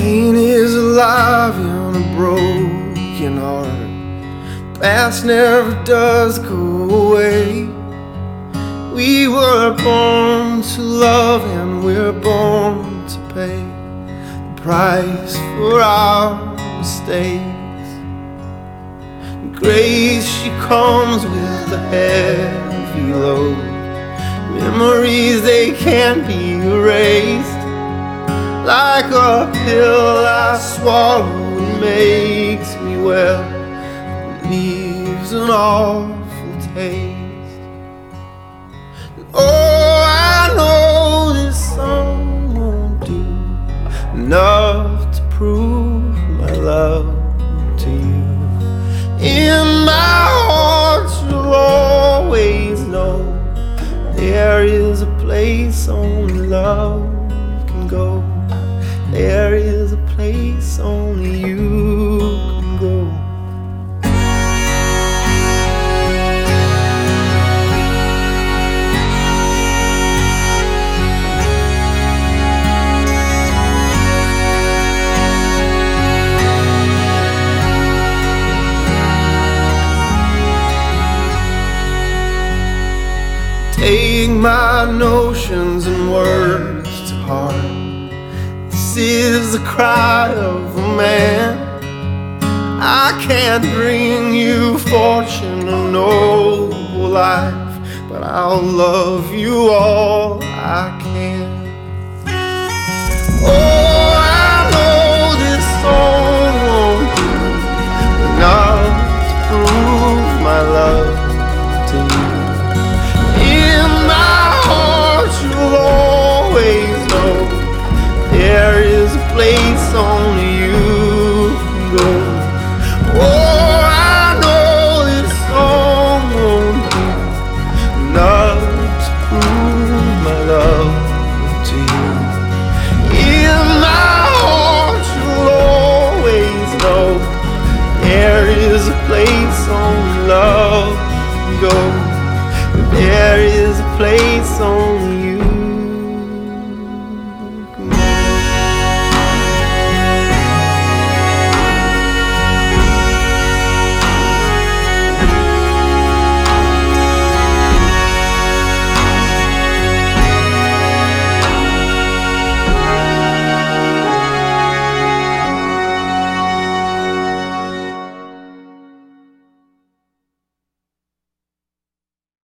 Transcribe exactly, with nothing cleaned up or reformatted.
Pain is alive in a broken heart. Past never does go away. We were born to love and we're born to pay the price for our mistakes. Grace, she comes with a heavy load. Memories, they can't be erased. Like a pill I swallow, it makes me well, it leaves an awful taste. And oh, I know this song won't do enough to prove my love to you. In my heart you'll always know there is a place only love can go. There is a place only you can go. Take my notions and words to heart. This is the cry of a man. I can't bring you fortune or noble life, but I'll love you all I can. Oh, I know this song won't do enough to prove my love to you. In my heart you'll always know there is a place only you can go. Oh, I know this song won't do enough to prove my love to you. In my heart you'll always know there is a place only love can go. There is a place only you